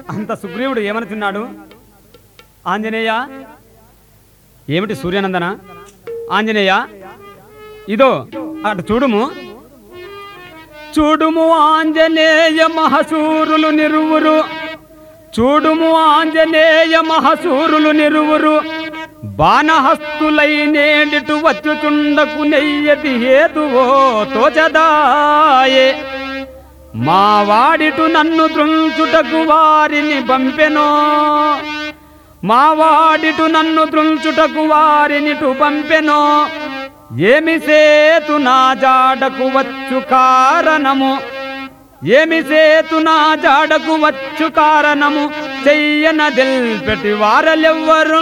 అంత సుగ్రీవుడు ఏమనుచున్నాడు? ఆంజనేయ, ఏమిటి సూర్యనందన? ఆంజనేయ, ఇదో అటు చూడుము, చూడుము ఆంజనేయ మహసూరులు నిరువురు, చూడుము ఆంజనేయ మహసూరులు నిరువురు, బాణహస్తులై నేడిటు వచ్చుచుండకు నెయ్యతి హేతువో తోచదాయే, మా వాడిటు నన్ను దృంచుటకు వారిని పంపెనో, మా వాడిటు నన్ను దృంచుటకు వారినిటు పంపెనో, ఏమి సేతు నా జాడకు వచ్చు కారణము, ఏమి సేతు నా జాడకు వచ్చు కారణము, చెయ్యన దెల్పెటి వారలెవ్వరు.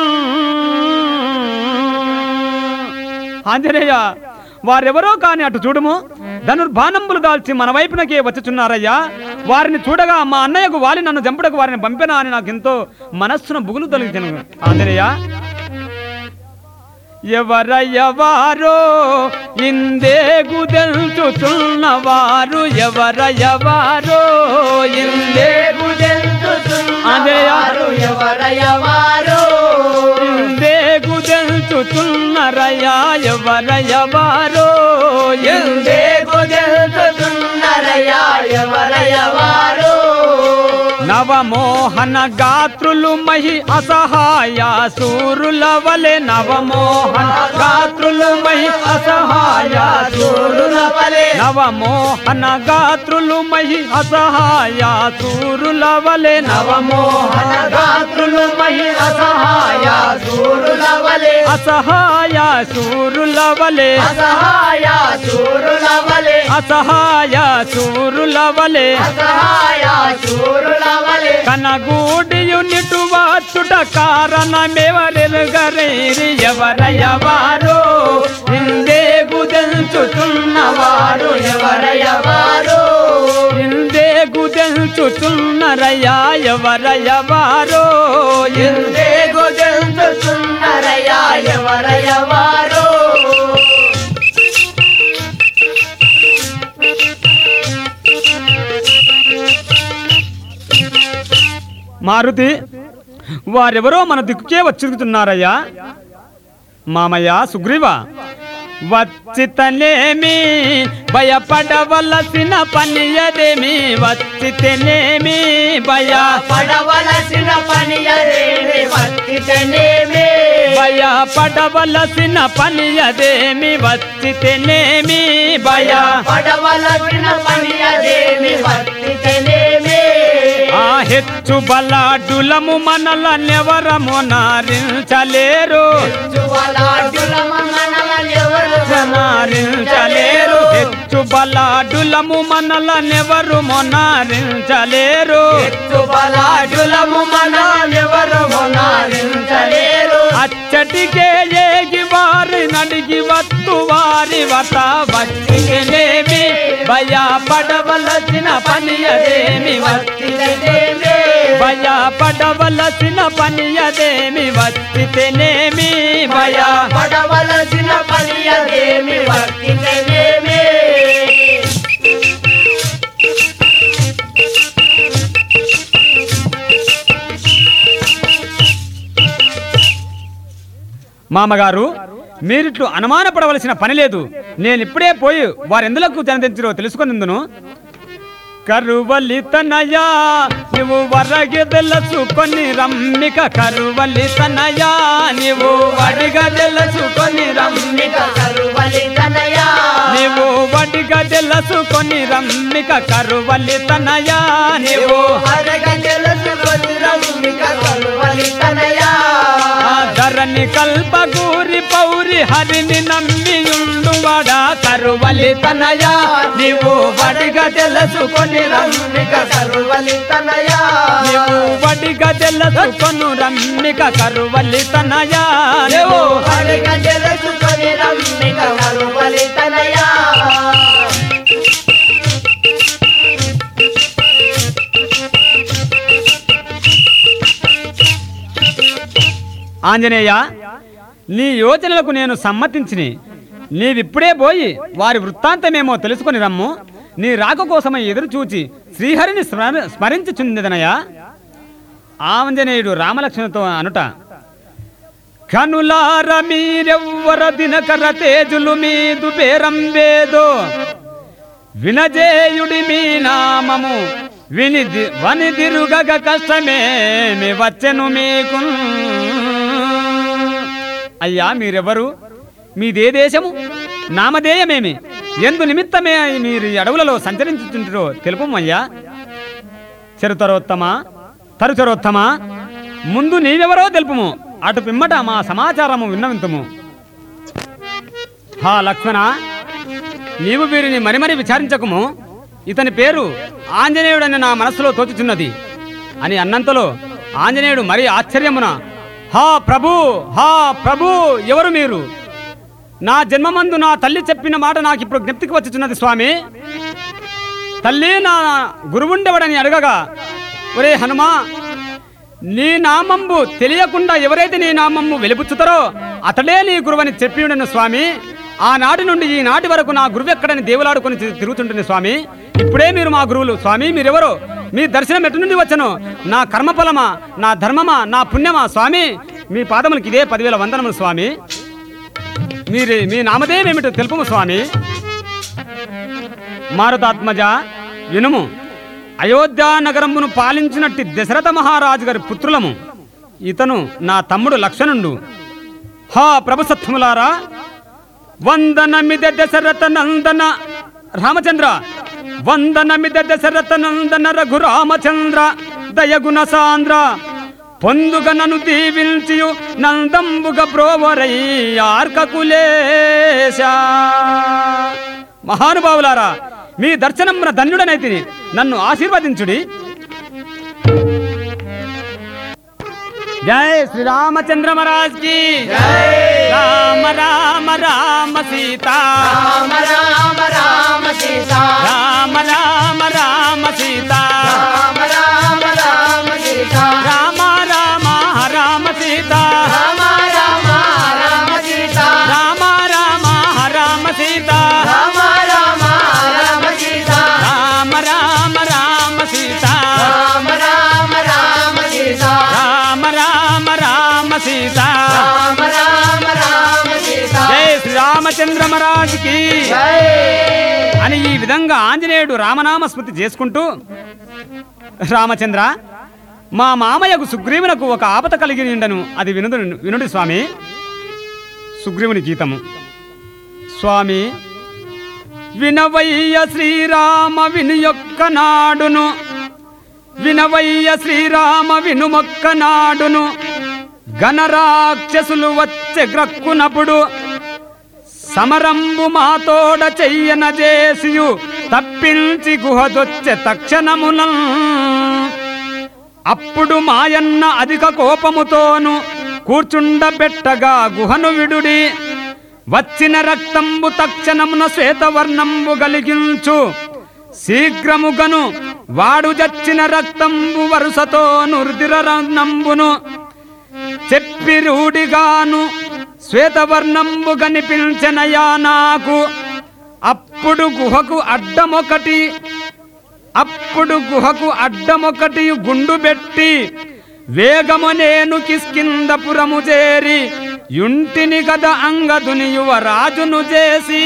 ఆంజనేయ, వారెవరో కాని అటు చూడుము, ధనుర్బాణంబులు దాల్చి మన వైపునకే వచ్చుచున్నారయ్యా. వారిని చూడగా మా అన్నయ్యకు వాలి నన్ను చంపుటకు వారిని పంపినా అని నాకు ఎంతో మనస్సును బుగులు తొలగించను. ఆంజనేయ, ఎవరయ్యవారో ఇందేగు తెలుచుచున్నవారు, ఎవరయ్యవారో ఇందేగు తెలుచుచున్నవారు, ఎవరయ్యవారో ఇందేగు తెలుచుచున్నరయ్యా, ఎవరయ్యవారో ఇందేగు తెలుచుచున్నరయ్యా, ఎవరయ్యవారో. నవమోహన గాత్రులు మహి అసహాయ సూరుల వలె, నవమోహన గాత్రులు మహి అసహాయ సూరుల వలె, నవమోహన గాత్రులు మహి అసహాయ సూరుల వలె, నవమోహన గాత్రులు మహి అసహాయ సూరుల వలె, అసహాయ సూరుల వలె, అసహాయ సూరుల వలె, అసహాయ సూరుల వలె, అసహాయ సూరుల వలె, కనగూడియు నిటు వచ్చుట కారణమెవరెరుగరేరి, ఎవరయ్యవారో ఇందేగు తెలుచుచున్నవారు, ఎవరయ్యవారో ఇందేగు తెలుచుచున్నరయ్యా, ఎవరయ్యవారో ఇందేగు తెలుచుచున్నరయ్యా, ఎవరయ్యవారో. మారుతి, వారెవరో మన దిక్కుకే వచ్చుతున్నారయ్యా. మామయ్య సుగ్రీవ, వచ్చితనేమి భయపడవలసిన పని అదేమి, వచ్చితేనేమి భయపడవలసిన పని అదేమి, వచ్చితేనేమి భయపడవలసిన పని అదేమి, వచ్చితేనేమి భయపడవలసిన పని అదేమి, వచ్చితేనేమి. ఆ హెచ్చు బలాఢ్యులము మనల నెవరము నారించలేరు, నారించలేరు, హెచ్చు బలాఢ్యులము మనల నెవరు నారించలేరు, హెచ్చు బలాఢ్యులము మనలెవరు నారించలేరు. అచ్చటికే ఏగి వారి నడిగి వత్తు వారి వత వచ్చితేనేమి భయపడవలసిన పని అదేమి, వచ్చితేనేమి భయపడవలసిన పని అదేమి, వచ్చితేనేమి భయపడవలసిన పని అదేమి, వచ్చితేనేమి. మామగారు, మీరిట్లు అనుమానపడవలసిన పని లేదు. నేనిప్పుడే పోయి వారెందులకు జనదించరో తెలుసుకొనిందును. కరువలి తనయా నీవు వరగెదెలసుకొని రమ్మిక, కరువలి తనయా నీవు వడిగెదెలసుకొని రమ్మిక, కరువలి తనయా నీవు వడిగెదెలసుకొని రమ్మిక, కరువలి తనయా నీవు వడిగెదెలసుకొని రమ్మిక, కరువలి తనయా. ధరణి కల్పగూరి పౌరి హరిని నమ్మియుండువాడా, కరువలి తనయా నీవు వడిగా తెలుసుకొని రమ్మిక, కరువలి తనయా నీవు వడిగా తెలుసుకొను రమ్మిక, కరువలి తనయా నీవు వడిగా తెలుసుకొని రమ్మిక, కరువలి తనయా. ఆంజనేయ, నీ యోచనలకు నేను సమ్మతించిని. నీవిప్పుడే పోయి వారి వృత్తాంతమేమో తెలుసుకొని రమ్ము. నీ రాక కోసమై ఎదురు చూచి శ్రీహరిని స్మరించుచుందెదనయా. ఆంజనేయుడు రామలక్ష్మణులతో అనుట, కనులార మీరెవ్వర దినకర తేజులు మీదు పేరంబేదో వినజేయుడి మీ నామము వనిదిరుగగ కష్టమేమి వచ్చెను మీకు. అయ్యా మీరెవరు, మీదే దేశము, నామధేయమేమి, ఎందు నిమిత్తమే మీరు అడవులలో సంచరించుతుంటారో తెలుపమయ్యా. తరుచరోత్తమా ముందు నీవెవరో తెలుపుము, అటు పిమ్మట మా సమాచారము విన్నవింతుము. హా లక్ష్మణ, నీవు వీరిని మరిమరి విచారించకుము. ఇతని పేరు ఆంజనేయుడని నా మనస్సులో తోచుచున్నది అని అన్నంతలో ఆంజనేయుడు మరి ఆశ్చర్యమున, హా ప్రభు, ఎవరు మీరు? నా జన్మమందు నా తల్లి చెప్పిన మాట నాకు ఇప్పుడు జ్ఞప్తికి వచ్చుచున్నది స్వామి. తల్లి నా గురువుండెవడని అడగగా, ఒరే హనుమా, నీ నామంబు తెలియకుండా ఎవరైతే నీ నామంబు వెలుపుచ్చుతారో అతడే నీ గురువని చెప్పి ఉండను స్వామి. ఆనాటి నుండి ఈనాటి వరకు నా గురువు ఎక్కడని దేవులాడుకొని తిరుగుతుంటుంది స్వామి. ఇప్పుడే మీరు మా గురువులు స్వామి. మీరెవరో, మీ దర్శనం ఎటు నుండి వచ్చను? నా కర్మఫలమా, నా ధర్మమా, నా పుణ్యమా స్వామి? మీ పాదములకి ఇదే 10,000 వందనములు స్వామి. మీ నామధేయమేమిటో తెలుపుము స్వామి. మారుతాత్మజ వినుము. అయోధ్య నగరమును పాలించినట్టి దశరథ మహారాజు గారి పుత్రులము. ఇతను నా తమ్ముడు లక్ష్మణుడు. హా ప్రభుసత్వములారా, వందనమిద దశరథ నందన రామచంద్ర, వందనమిద దశరథ నందన రఘురామచంద్ర, దయగుణ సాంద్ర, పొందుగ నన్ను దీవించియు నందంబుగ బ్రోవరై ఆర్కకులేశ. మహానుభావులారా, మీ దర్శనమున ధన్యుడనైతిని, నన్ను ఆశీర్వదించుడి. జై శ్రీరామచంద్ర మహారాజ్ కి జై. రామ రామ రామ సీతా, రామ రామ రామ సీతా, రామ రామ రామ సీతా, రామ రామ రామ సీతా, రామ రామ రామ సీతా, రామ రామ రామ సీతా, రామ రామ రామ సీతా, రామ రామ రామ సీతా, రామ రామ రామ సీతా, రామ రామ రామ సీతా, రామ రామ రామ సీతా, రామ రామ రామ సీతా. జై శ్రీరామచంద్ర మహారాజ్ కి జై. అని ఈ విధంగా ఆంజనేయుడు రామనామ స్మృతి చేసుకుంటూ, రామచంద్ర, మా మామయ్యకు సుగ్రీవునకు ఒక ఆపత కలిగి ఉండను, అది వినుడి స్వామి. సుగ్రీవుని గీతము. స్వామి వినవయ్య శ్రీరామ వినుయొక్క నాడును, వినవయ్య శ్రీరామ వినుమొక్క నాడును, గణరాక్షసులు వచ్చే గ్రక్కునప్పుడు సమరంబు మాతోడ చెయ్యన చేసియు తప్పించి గుహదొచ్చే తక్షణమున. అప్పుడు మాయన్న అధిక కోపముతోను కూర్చుండబెట్టగా గుహను విడుడి, వచ్చిన రక్తంబు తక్షణమున శ్వేతవర్ణంబు గలిగించు, శీఘ్రముగను వాడు జచ్చిన రక్తంబు వరుసతో నుర్దిరనంబును చెప్పి రూడిగాను శ్వేతవర్ణంబు కనిపించనయా నాకు. అప్పుడు గుహకు అడ్డమొకటి గుండు పెట్టి వేగము నేను కిష్కిందపురము చేరి యుంటిని గద అంగదుని యువరాజును చేసి.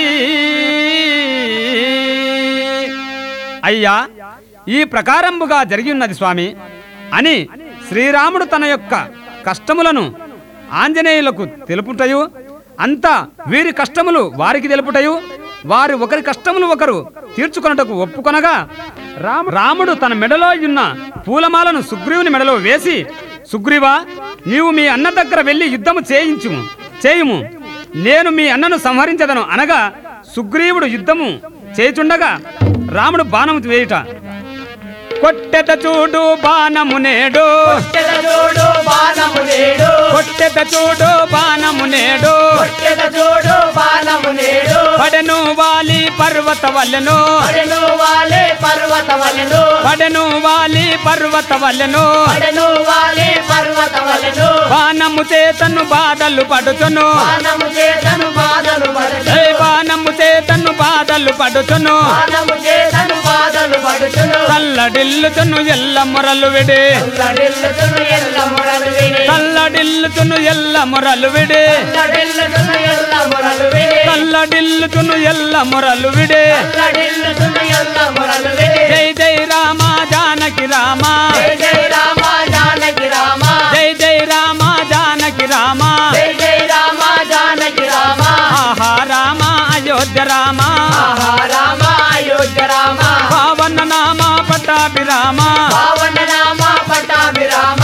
అయ్యా, ఈ ప్రకారంబుగా జరిగి ఉన్నది స్వామి అని శ్రీరాముడు తన యొక్క కష్టములను ఆంజనేయులకు తెలుపుటయు, అంతా వీరి కష్టములు వారికి తెలుపుటయు, వారి ఒకరి కష్టములు ఒకరు తీర్చుకొనుటకు ఒప్పుకొనగా, రాముడు తన మెడలో ఉన్న పూలమాలను సుగ్రీవుని మెడలో వేసి, సుగ్రీవా, నీవు మీ అన్న దగ్గర వెళ్ళి యుద్ధము చేయుము, నేను మీ అన్నను సంహరించదను అనగా, సుగ్రీవుడు యుద్ధము చేయుచుండగా రాముడు బాణము వేయుట. కొట్టెత చూడు బాణము నేడు, కొట్టెత చూడు బాణము నేడు, కొట్టెత చూడు బాణము నేడు, కొట్టెత చూడు బాణము నేడు, పడెను వాలి పర్వత వల్లెను, పడెను వాలి పర్వత వలెను, పడెను వాలి పర్వత వల్లెను, పడెను వాలి పర్వత వలెను, బాణము చేతను బాధలు పడుచును బాణము చేతను బాధలు పడుచును ఏ బాణము చేతను బాధలు పడుచును బాణము చేతను బాధలు పడుచును తల్లడిల్లుచును ఎల్ల మొరలు విడి తల్లడిల్లుచును ఎల్ల మొరలు విడి తల్లడిల్లుచును ఎల్ల మొరలు విడి తల్లడిల్లుచును ఎల్ల మొరలు విడి తల్లడిల్లుచును ఎల్ల మొరలు విడి తల్లడిల్లుచును ఎల్ల మొరలు విడి జై జై రామ జానకి రామ జై జై రామ జానకి రామ జై జై రామ జానకి రామ జై జై రామ జానకి రామ ఆహా రామ అయోధ్య రామ ఆహా రామ అయోధ్య రామ పావన నామ పట్టాభి రామ పావన నామ పట్టాభి రామ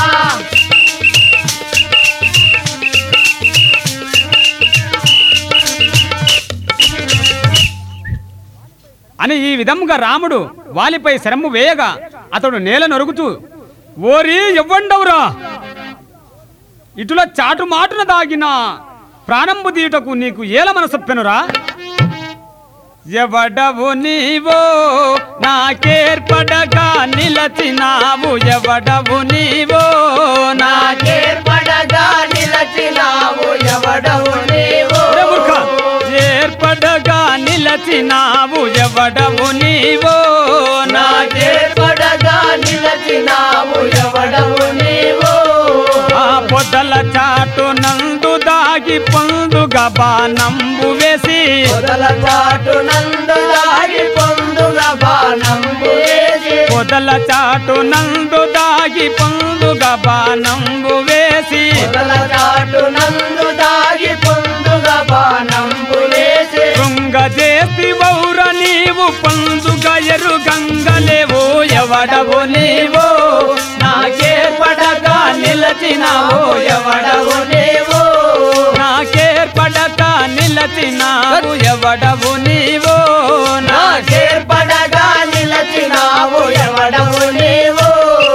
అని ఈ విధముగా రాముడు వాలిపై శరము వేయగా అతడు నేల నొరుగుతూ ఓరి ఎవ్వండవురా ఇటుల చాటు మాటున దాగిన ప్రాణంబు దీటకు నీకు ఏల మనసొప్పెనురా ఎవడవు నీవో నాకేర్పడగా నిలచినావు ఎవడవు నీవో నాకేర్పడగా నిలచినావు ఎవడవు నీవు ఒరే మూర్ఖ, ఏర్పడగా నిలచినావు ఎవడవు నీవో నాకేర్పడగా నిలచినావు ఎవడవు నీవు ఆ పొదల చాటు నందు దాగి పొందుగా బాణంబు వేసి పొదల చాటు నందు దాగి పొందుగా బాణంబు వేసి పొదల చాటు నందు దాగి పొందుగా బాణంబు వేసి పొదల చాటు నందు దాగి పొందుగా బాణంబు వేసి కృంగజేసి వౌర నీవు పొందుగా ఎరుగంగలేవు ఎవడవు నీవో నాకేర్పడగా నిలచినావు ఎవడవు నీవు నాకేర్పడక నిలచినావు ఎవడవు నీవో నాకేర్పడగా నిలచినావు ఎవడవు నీవు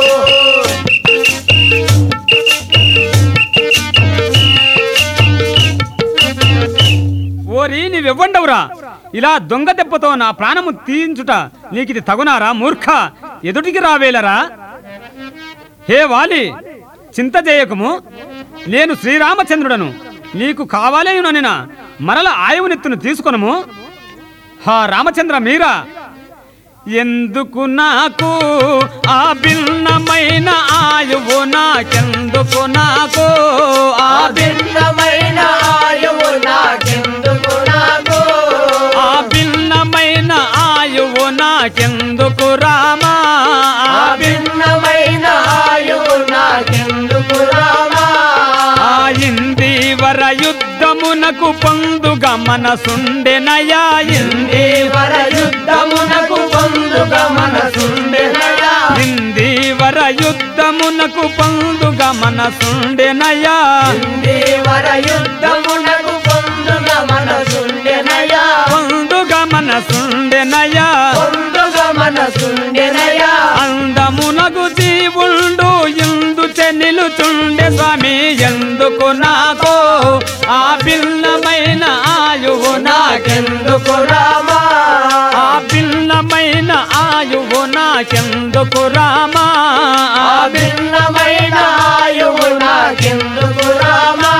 ఓరి నీవెవ్వండవురా ఇలా దొంగ దెబ్బతో నా ప్రాణము తీయించుట నీకిది తగునారా మూర్ఖ ఎదుటికి రావేలరా హే వాలి చింత చేయకము నేను శ్రీరామచంద్రుడను నీకు కావాలేయుననినా మరల ఆయువునెత్తును తీసుకొనము హా రామచంద్ర మీరా ఎందుకు నాకు ఆ భిన్నమైన ఆయువు నాకెందుకు నాకు ఆ భిన్నమైన ఆయువు నాకెందుకు నాకు ఆ భిన్నమైన ఆయువు నాకెందుకు రామా ఆ భిన్నమైన ఆయువు నాకెందుకు రామా ఆ ఇందీవర యుద్ధమునకు పొందుగా మనసుండెనయా ఇందీవర యుద్ధమునకు పొందుగా మనసుండెనయా ఇందీవర యుద్ధమునకు పొందుగా మనసుండెనయా ఇందీవర యుద్ధమునకు పొందుగా మనసుండెనయా పొందుగా మనసుండెనయా పొందుగా మనసుండెనయా అందమునకు జీవుండు ఇందు నిలుచుండే స్వామి ఎందుకు నాకు ఆ భిన్నమైన ఆయువు నాకెందుకు రామా ఆ భిన్నమైన ఆయువు నాకెందుకు రామా ఆ భిన్నమైన ఆయువు నాకెందుకు రామా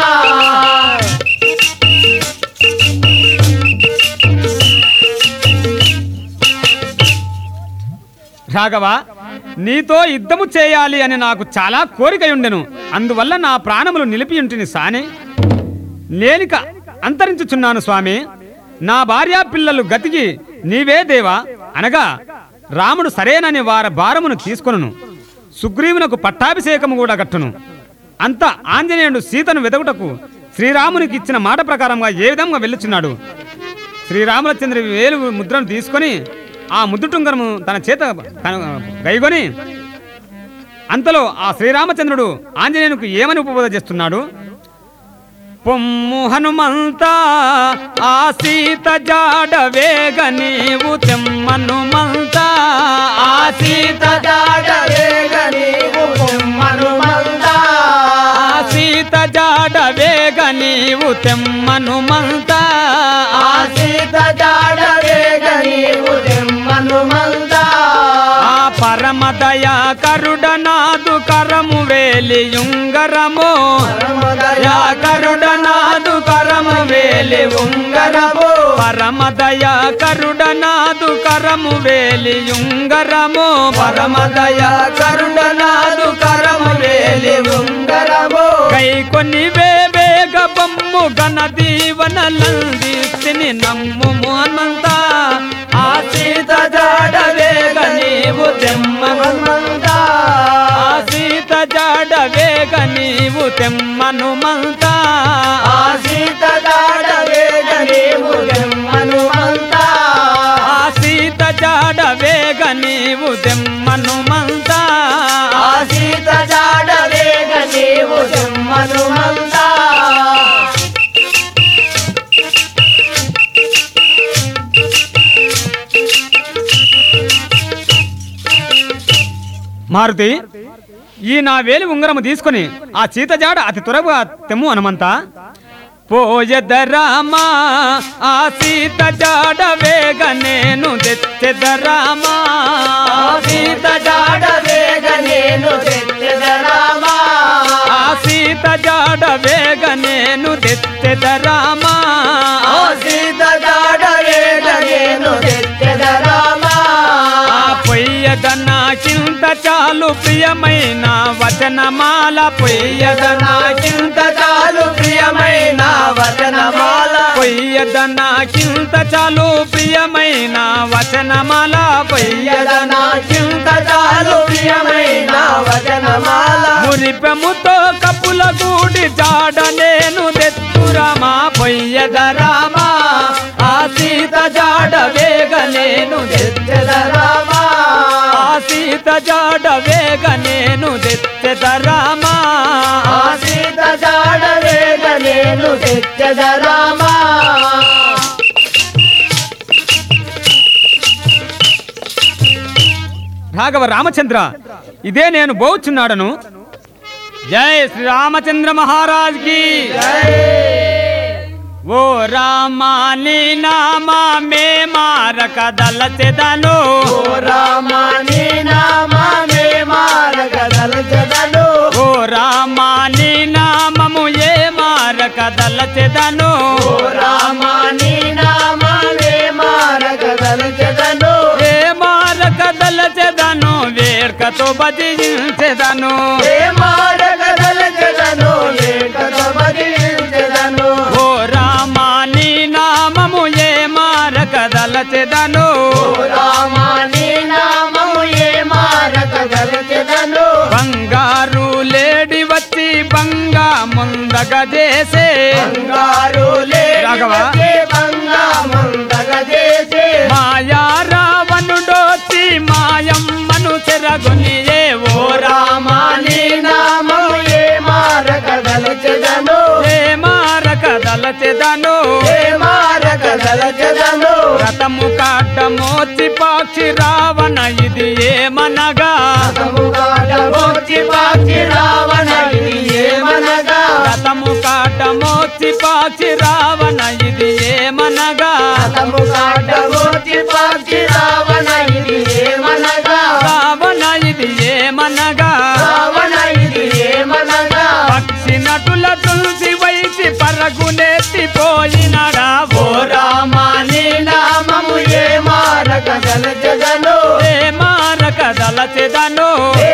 రాఘవ నీతో యుద్ధము చేయాలి అని నాకు చాలా కోరికయుండెను అందువల్ల నా ప్రాణములు నిలిపియుంటిని సాని నేలిక అంతరించుచున్నాను స్వామి నా భార్యా పిల్లలు గతికి నీవే దేవా అనగా రాముడు సరేనని వారి భారమును తీసుకొనును సుగ్రీవునకు పట్టాభిషేకము కూడా గట్టును అంత ఆంజనేయుడు సీతను వెదకుటకు శ్రీరామునికి ఇచ్చిన మాట ప్రకారంగా ఏ విధంగా వెళ్ళుచున్నాడు శ్రీరామచంద్ర వేలు ముద్రను తీసుకొని ఆ ముద్దుటుంగరము తన చేత గైగొని అంతలో ఆ శ్రీరామచంద్రుడు ఆంజనేయునికి ఏమని ఉపబోధ చేస్తున్నాడు పొమ్ము హనుమంత ఆ సీత జాడ వేగ నీవు తెమ్మనుమంత ఆ సీత జాడ వేగ నీవు పొమ్మనుమంత ఆ సీత జాడ వేగ నీవు తెమ్మనుమంత ఆ సీత జాడ వేగ నీవు తెమ్మనుమంత ఆ పరమదయా కరుడనాదు కరము వేలి వేలి ఉంగరము పరమదయాకరుడనాదు కరము వేలి ఉంగరము పరమదయాకరుడనాదు కరము వేలి ఉంగరము పరమదయాకరుడనాదు కరము వేలి ఉంగరము కై కొన్ని వేవేగ బొమ్ము గణ దీవనలందిస్తిని నమ్ము హనుమంత ఆ సీత జాడ వేగ నీవు తెమ్మనుమంత ఆ సీత జాడ వేగ నీవు తెమ్మనుమంత ఆ సీత జాడ వేగ నీవు తెమ్మనుమంత ఆ సీత జాడ వేగ నీవు తెమ్మనుమంత ఆ సీత జాడ వేగ నీవు తెమ్మనుమంత మారుతి ఈ నా వేలి ఉంగరము తీసుకుని ఆ సీత జాడ అతి త్వరగా తెమ్ము హనుమంత పోయదరామా ఆ సీత జాడ వేగ నేను తెచ్చెదరామా ఆ సీత జాడ వేగ నేను తెచ్చెదరామా ఆ సీత జాడ వేగ నేను తెచ్చెదరామా ఆ సీత జాడ వేగ నేను తెచ్చెదరామా పొయ్యదన చింత చాలు ప్రియమైన వచనమాల పొయ్యదన చింత చాలు ప్రియమైన వచనమాల పొయ్యదన చింత చాలు ప్రియమైన వచనమాల పొయ్యదన చింత చాలు ప్రియమైన వచనమాల మురిపెముతో కప్పుల గూడి జాడ నేను తెత్తురామా పొయ్యదరామా ఆ సీత జాడ వేగ నేను తెచ్చెదరామా ఆ సీత జాడ వేగ నేను తెచ్చెదరామా ఆ సీత జాడ వేగ నేను తెచ్చెదరామా రాఘవ రామచంద్ర ఇదే నేను బోచున్నాడను జై శ్రీ రామచంద్ర మహారాజ్ కి ఓ రామాని నామా మే మారక దళచెదను ఓ రామాని నామమే మారగదలచెదను ఓ రామాని నామము ఏ మారక దళచెదను ఓ రామాని నామమే మారగదలచెదను ఏ మారక దళచెదను వేర్కతో భజించెదను ఏ మారగదలచెదను లేకతో బదిలించెదను ఓ రామాని నామము ఏ మారక దళచెదను ఓ రామాని నామము ఏ మారగదలచెదను బంగారు లేడి వచ్చి బంగా ముందగా చేసే బంగారు రాఘవ. లేడి బంగా ముందగ చేసే మాయా రావణుడోచి మాయమ్మను చెరగొని ఏ ఓ రామాని నామము ఏ మారగదలచెదను ఏ మారక దళచెదను ఏ మారగదలచెదను రథము కాటమోచి పాక్షి రావణ ఇది ఏమనగా రథముగాటమోచి పాక్షి రావణ ఇది ఏమనగా రథము కాటమోచి పాక్షి రావణ ఇది ఏమనగా రథముగాటమోచి పాక్షి రావణ ఇది ఏమనగా రావణ ఇది ఏమనగా రావణ ఇది ఏమనగా పక్షి నటుల తులసి వైసి పరుగునెత్తిపోయినడా ఓ రామాని నామము ఏ మారగదలచెదను ఏ మారక దళచెదను ఏ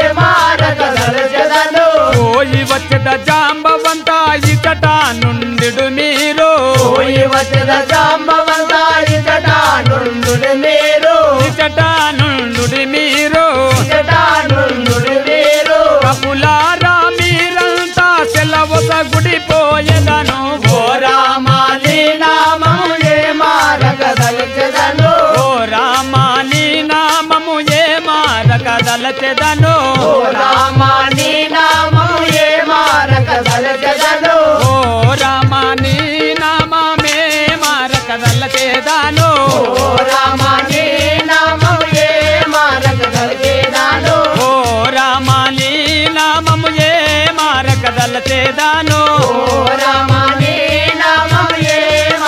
మారగదలచెదను పోయి వచ్చేద జాంబవంత ఇచట నుండిడు మీరు పోయి వచ్చద జాంబవంతాయి జటా నుండుడి మీరు ఇచట నుండుడి మీరు జటా నుండుడి మీరు కపులారా మీరంతా సెలవుస గుడిపోయేదను ఓ రామాని నామము ఏ మారగదలచెదను ఓ రామాని నామము ఏ మారక దళచెదను ఓ రామాని నామము ఏ మారగదలచెదను ఓ రామాని నామమే మారక దళచెదను ఓ రామాని నామము ఏ మారగదలచెదను ఓ రామాని నామము ఏ మారక దళచెదను ఓ రామాని నామము ఏ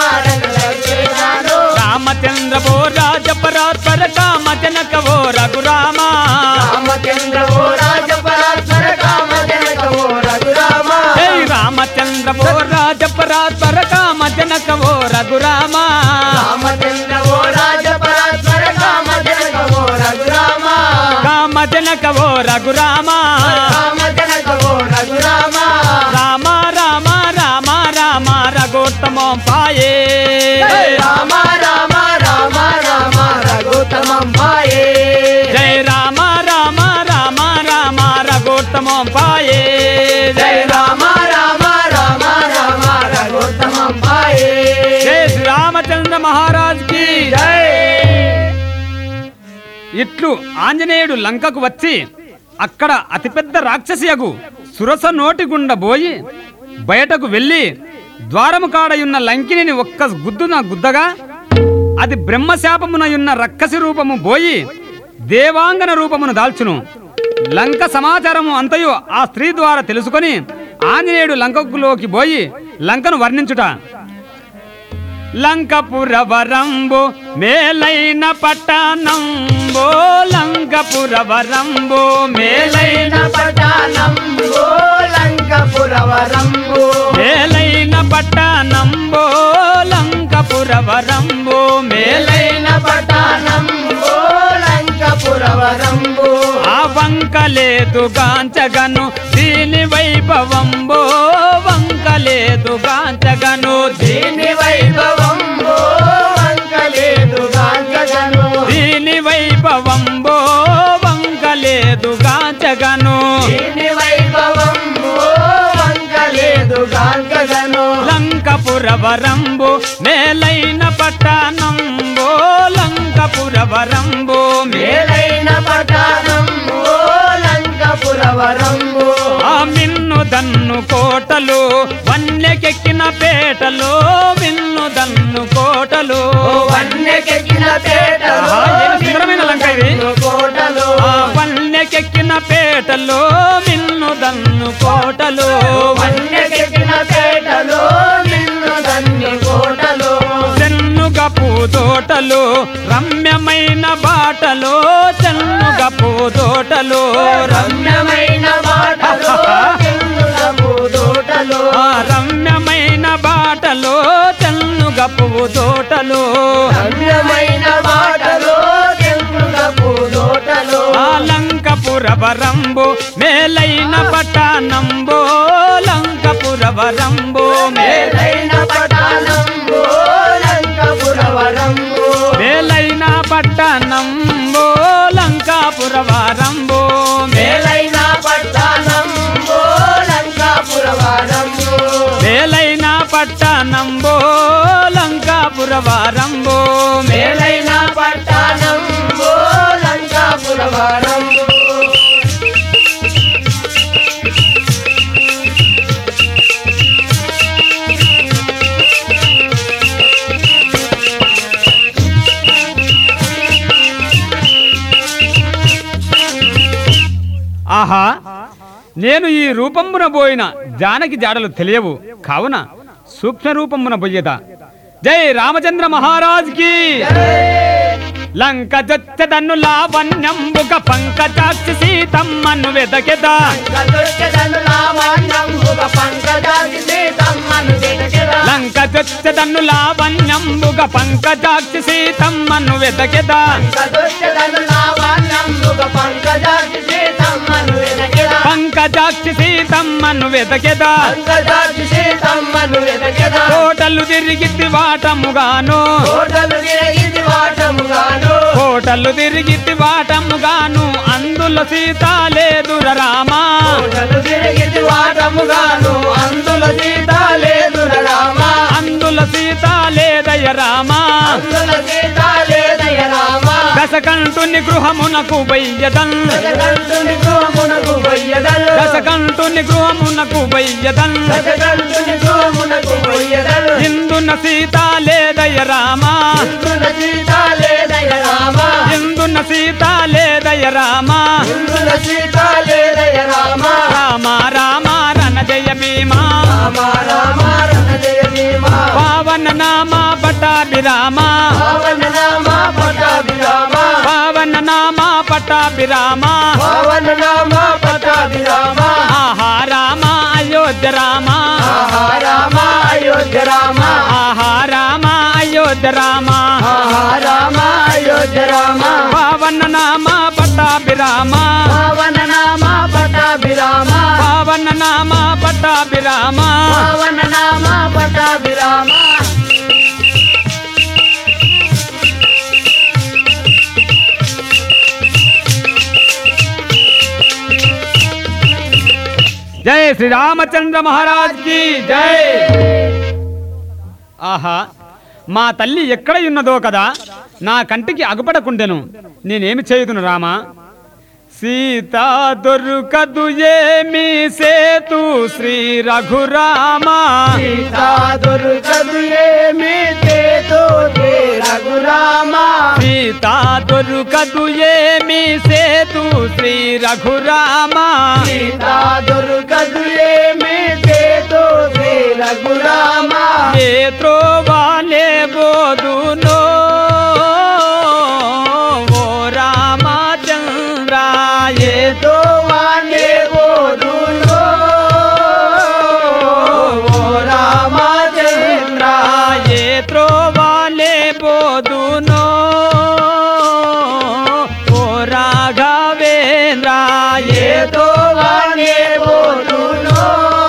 మారగదలచెదను రామచంద్ర ఓ రాజపరాత్పర కామజనక ఓ రఘురామ రామచంద్ర ఓ రాజపరాత్పర కామజనక ఓ రఘురామ రామచంద్ర ఓ రాజపరాత్పర కామజనక ఓ రఘురామ కామజనక ఓ రఘురామ కామజనక ఓ రఘురామ రామ రామ రామ రామ రఘుత్తమం పాయే రామ రామ రామ రామ రఘుత్తమం పాయే జై రామ రామ రామ రామ రఘుత్తమం పాయే జై రామ రామ రామ రామ రఘుత్తమం పాయే జై శ్రీ రామచంద్ర మహారాజ్ కి జై ఇట్లు ఆంజనేయుడు లంకకు వచ్చి అక్కడ అతిపెద్ద రాక్షసియగు సురస నోటి గుండా పోయి బయటకు వెళ్ళి ద్వారము కాడయున్న లంకిని ఒక్క గుద్దున గుద్దగా అది బ్రహ్మశాపమునయున్న రక్కసి రూపము పోయి దేవాంగన రూపమును దాల్చును. లంక సమాచారము అంతయు ఆ స్త్రీ ద్వారా తెలుసుకొని ఆంజనేయుడు లంకలోకి పోయి లంకను వర్ణించుట. లంకపురవరంబు మేలైన పట్టణంబో లంకపురవరంబు మేలైన పట్టణంబో లంకపురవరంబు మేలైన పట్టణంబో లంకపురవరంబు మేలైన పట్టణంబో లంకపురవరంబు ఆ వంకలేదు గాంచగను దీని వైభవంబో వంకలేదు గాంచగను దీని వైభవంబో వంకలేదు గాంచగను దీని వైభవంబో వంకలేదు గాంచగను దీని వైభవంబో వంకలేదు గాంచగను లంకపురవరంబు మేలైన పట్టణంబో లంకపురవరంబు మేలైన పట్టణంబో లంకపురవరంబు ఆ మిన్ను దన్ను కోటలు వన్యకెక్కిన పేటలు మిన్ను దన్ను కోటలు వన్యకెక్కిన పేటలు ఆహా, ఏమి సుందరమైన లంక ఇది. కోటలు ఆ వన్యకెక్కిన పేటలు మిన్ను దన్ను కోటలు వన్యకెక్కిన పేటలు నిన్ను దన్ని కోటలు చెన్నుగపు తోటలు రమ్యమైన బాటలు చెన్నుగపు తోటలు రమ్యమైన బాటలు చెన్నుగపు తోటలు ఆ రమ్యమైన బాటలు చెన్నుగపు తోటలు రమ్యమైన బాటలు చెన్నుగపు తోటలు ఆ లంకపురవరంబు మేలైన పట్టణంబో లంకపురవరంబు మేలైన పట్టణంబో లంకపురవరంబు మేలైన పట్టణంబో లంకాపురవరంబు మేలైన పట్టణంబో లంకపురవరంబు మేలైన పట్టణంబో లంకాపురవరంబు మేలైన పట్టణంబో లంకపురవరంబు ఆహా నేను ఈ రూపమున పోయిన జానకి జాడలు తెలియవు కావున సూక్ష్మ రూపమున పోయేదా. జై రామచంద్ర మహారాజ్ కి లంక జొచ్చదన్ను లావణ్యంబుక పంకజాక్షి సీతమ్మను వెదకెదా కదుర్చెదను లావణ్యంబుగ పంకజాక్షి సీతమ్మను వెదకెదా లంక జొచ్చదన్ను లావణ్యంబుక పంకజాక్షి సీతమ్మను వెదకెదా కదుర్చెదను లావణ్యంబుగ పంకజాక్షి సీతమ్మను వెదకెదా పంకజాక్షి సీతమ్మను వెదకెదా పంకజాక్షి సీతమ్మను వెదకెదా కోటలు తిరిగిద్ది వాటముగాను కోటలు తిరిగి వాటముగాను కోటలు తిరిగిద్ది వాటముగాను అందులో సీత లేదుర రామా కోటలు తిరిగి వాటముగాను అందులో సీత లేదుర రామ అందులో సీత లేదయ రామా అందులో సీత లేదయ రామ దశకంఠుని గృహమునకు వయ్యదన్ దశకంఠుని గృహమునకు వయ్యదలు దశకంఠుని గృహమునకు వయ్యదన్ దశకంఠుని గృహమునకు వయ్యదలు ఇందున సీత లేదయ రామా ఇందున సీత లేదయ రామ ఇందున సీత లేదయ రామా ఇందున సీత లేదయ రామ రామ రామ రణ జయ భీమా రామ రామ రణజయ భీమ పావన నామ పటాభిరామ పవన నామ పటాభిరామ పావన నామ పటాభిరామ పవన నామ పటాభిరామ ఆహా రామ అయోధ్య రామ ఆహా రామ అయోధ్య రామ ఆహా రామ రామ ఆహా రామ అయోధ్య రామ పావన నామ పట్టాభిరామ పావన నామ పట్టాభిరామ పావన నామ పట్టాభిరామ పావన నామ పట్టాభిరామ జై శ్రీరామచంద్ర మహారాజ్ కి జై. ఆహా మా తల్లి ఎక్కడ ఉన్నదో కదా, నా కంటికి అగుపడకుండెను, నేనేమి చేయుదును రామా. సీతా దొరుకదు ఏమి సేతు శ్రీ రఘురామ సీతా దొరకదు ఏమి చేతు శ్రీ రఘురామ సీతా దొరుకదు ఏమి సేతు శ్రీ రఘురామ సీతా దొరకదు ఏమి చేతు శ్రీ రఘురామ ఏ త్రోవాలే బోదునో ఓ రామచంద్ర ఏ ఏదో వాణ్ణి బోధులో ఓ రామచంద్ర ఏ త్రోవాలే బోదునో ఓ రాఘవేంద్ర ఏ ఏదో వాణ్ణి బోధులో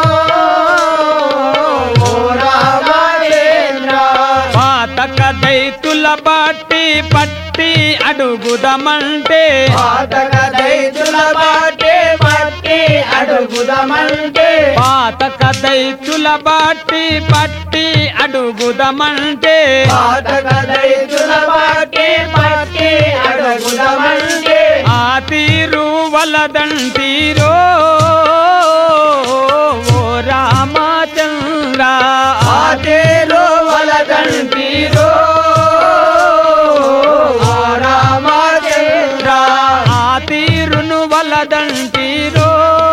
ఓ రామచంద్ర పాతక దైతుల బట్టి పట్టి అడుగుదమంటే పాతక దైతుల బాటే పట్టి అడుగుదమంటే పాతక దైతుల బట్టి పట్టి అడుగుదమంటే పాతక దైతుల బాటే పట్టి అడుగుదమంటే ఆ తీరు వలదంటీరో ఓ రామచంద్ర ఆటేలో వలదంటీరో ఆ రామచంద్ర ఆ తీరును వలదంటీరో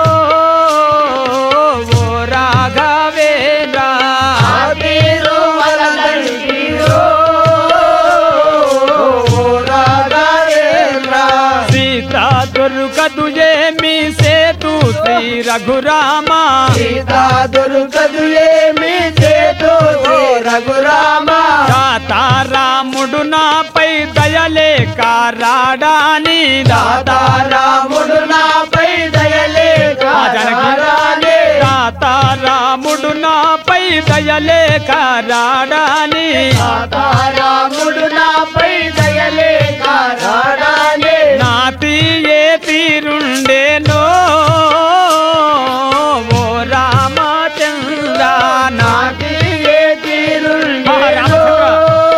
ఓ రాఘవేంద్ర ఆటేలో వలదంటీరో ఓ రాఘవేంద్ర సీతా దొరుకదు ఏమి సేతు శ్రీ రఘురామ సీతా దొరకదు ఏమి చేతు శ్రీ రఘురామ రాముడు నాపై దయలేక రాడాని రాముడు నాపై దయలేక రారానే. రాముడు నాపై దయలేక రాడాని రాముడు నాపై దయలేక రారానే. నాతి ఏ తీరుండేనో ఓ రామచంద్ర నాటి ఏ తీరుండేనో రామచంద్ర.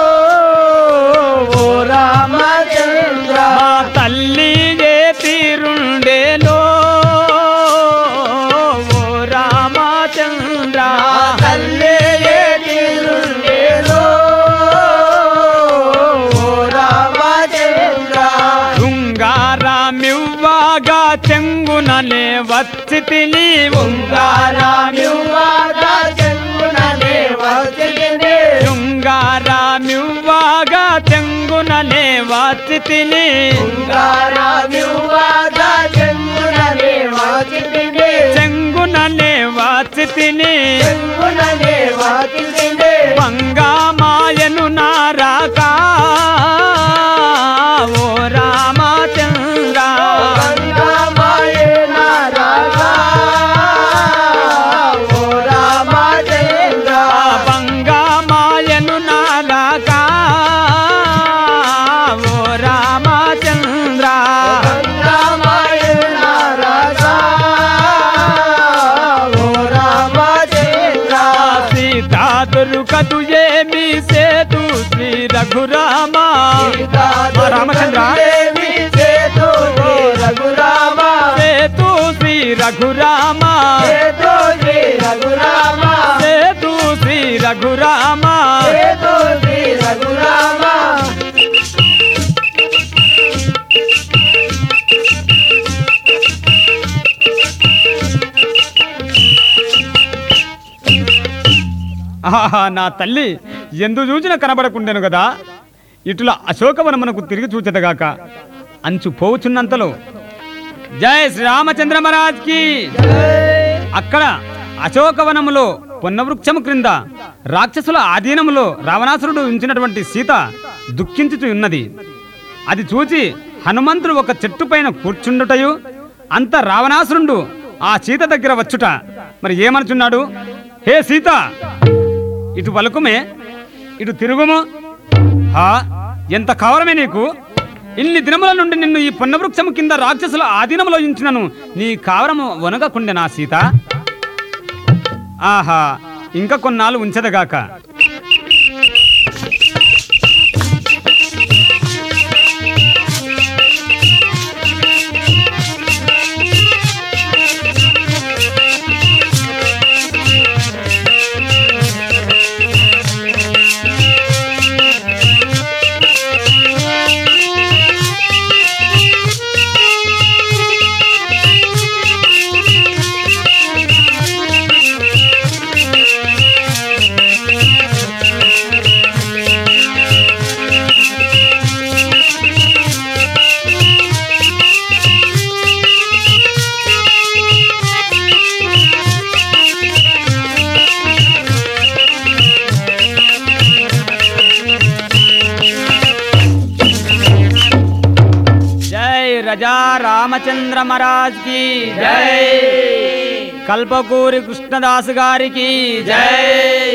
ఓ రామచంద్ర మా తల్లి ఏ తీరుండేనో ఓ రామచంద్ర నా తల్లి ఏ తీరుండేనో ఓ రామచంద్ర శృంగారమివ్వగా చెంగుననే వచ్చి తిని ఉంగారామివ్వగా చెంగుననే వచ్చితిని. శృంగారమివ్వగా చెంగుననే వచ్చి తిని ఉంగారామివ్వగా చెంగుననే వచ్చితిని. చెంగుననే వచ్చి తిని చెంగుననే వచ్చితిని. పంగమాయను నారాకా ఓ రామచంద్ర గంగామాయన రాగా ఓ రామచంద్ర పంగమాయను నారాకా ఓ రామచంద్ర గంగామాయన రాగా ఓ రామచంద్ర సీతా దొరుకదు ఏమి సేతు శ్రీ రఘురామ రామచంద్ర ఏమి చేతు శ్రీ రఘురామ సేతు శ్రీ రఘురామ చేతు శ్రీ రఘురామ సేతు శ్రీ రఘురామ చేతు శ్రీ రఘురామ ఆహా నా తల్లి ఎందు చూచిన కనబడకుండెను కదా, ఇటుల అశోకవనమునకు తిరిగి చూచెదగాక అంచు పోవుచున్నంతలో జై శ్రీరామచంద్ర మహారాజ్ కి. అక్కడ అశోకవనములో పొన్నవృక్షము క్రింద రాక్షసుల ఆధీనములో రావణాసురుడు ఉంచినటువంటి సీత దుఃఖించుతూ ఉన్నది. అది చూచి హనుమంతుడు ఒక చెట్టు పైన కూర్చుండుటయు అంత రావణాసురుడు ఆ సీత దగ్గర వచ్చుట మరి ఏమనుచున్నాడు? హే సీత, ఇటు పలుకుమే, ఇటు తిరుగుము. హా, ఎంత కావరమే నీకు! ఇన్ని దినముల నుండి నిన్ను ఈ పొన్నవృక్షము కింద రాక్షసుల ఆధీనములో ఉంచినను నీ కావరము వనగకుండె నా సీత. ఆహా, ఇంకా కొన్నాళ్ళు ఉంచదగాక. रजा रामचंद्र महाराज की जय। कल्पकूरी कृष्णदास गारी की जय।